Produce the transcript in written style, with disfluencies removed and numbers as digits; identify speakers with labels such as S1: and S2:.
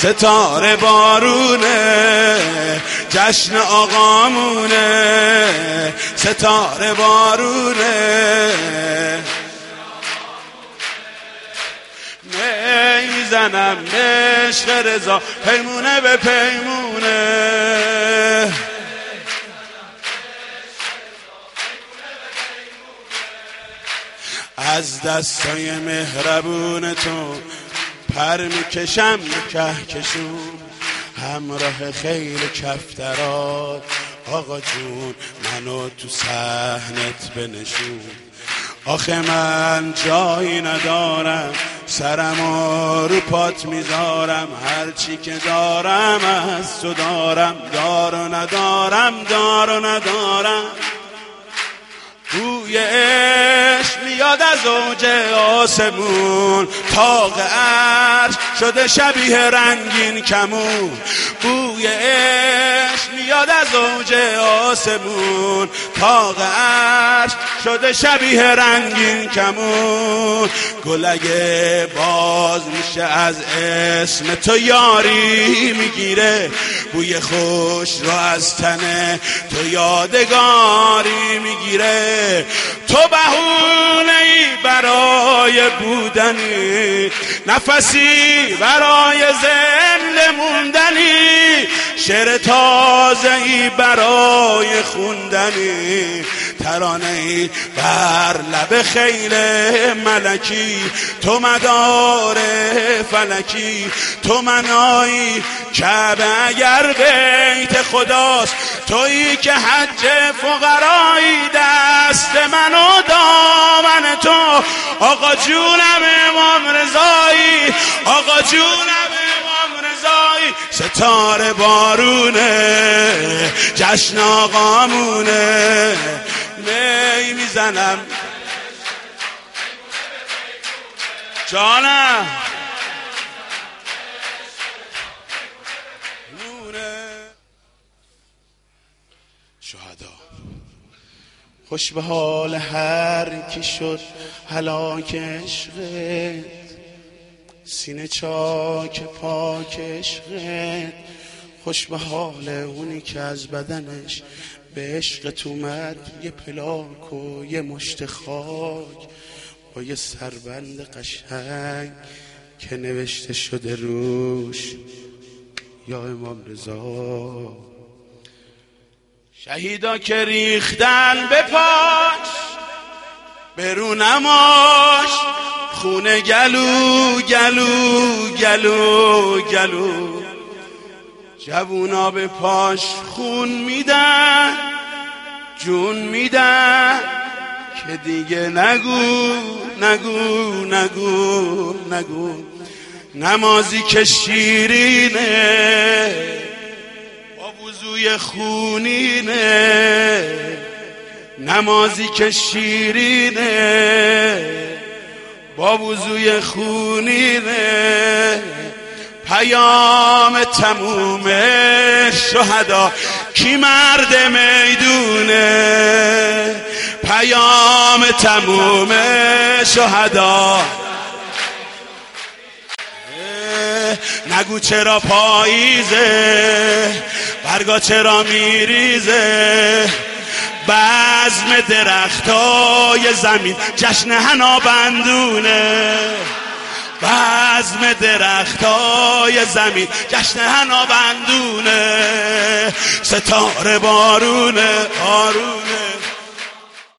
S1: ستاره بارونه، جشن آقامونه، ستاره بارونه. میزنم عشق رضا پیمونه به پیمونه. از دستای مهربون تو پر میکشم به کهکشون، همراه خیل کفترات آقا جون منو تو صحنت بنشون. آخه من جایی ندارم، سرمو رو پات میذارم، هرچی که دارم از تو دارم، دار و ندارم، دار و ندارم. بوی عشق میاد از اوج آسمون، طاق عرش شده شبیه رنگین کمون. بوی عشق میاد از اوج آسمون، طاق عرش شده شبیه رنگین کمون. گل اگه باز میشه از اسم تو یاری میگیره، بوی خوش رو از تن تو یادگاری میگیره. تو بهونه‌ای برای بودنی، نفسی برای زنده موندنی، شعر تازه‌ای برای خوندنی، ترانه‌ای بر لب خیل ملکی. تو مدار فلکی، تو منایی کعبه اگر بیت خداست، تویی که حج فقرایی، دست من و دامن تو. آقا جونم امام رضایی، آقا جونم امام رضایی. ستاره بارونه، جشن آقامونه، می میزنم جانم شهدا. خوش به حال هر کی شد هلاک عشقت، سینه چاک پاک عشقت. خوش به حال اونی که از بدنش به عشقت اومد یه پلاک و یه مشت خاک با یه سربند قشنگ که نوشته شده روش یا امام رضا. شهیدا که ریختن به پاش به رو نماش، خونه گلو گلو گلو گلو. جوونا به پاش خون میدن، جون میدن که دیگه نگو نگو نگو نگو. نمازی که شیرینه با وضوی خونینه، نمازی که شیرینه با وضوی خونینه. پیام تموم شهدا کی مرد میدونه، پیام تموم شهدا. نگو چرا پاییزه، برگا چرا میریزه، بزم درختای زمین جشن حنا بندونه. بزم درختای زمین جشن حنا بندونه. ستاره بارونه بارونه.